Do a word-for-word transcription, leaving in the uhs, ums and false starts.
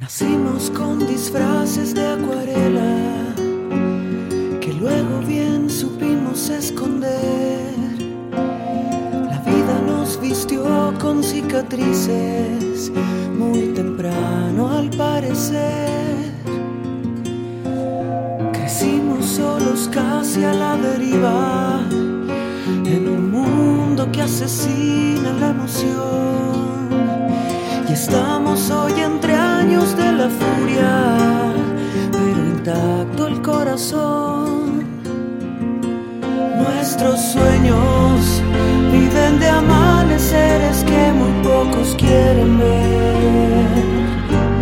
Nacimos con disfraces de acuarela que luego bien supimos esconder. La vida nos vistió con cicatrices muy temprano al parecer. Crecimos solos casi a la deriva en un mundo que asesina la emoción. Y estamos hoy entre años de la furia, pero intacto el corazón. Nuestros sueños viven de amaneceres que muy pocos quieren ver.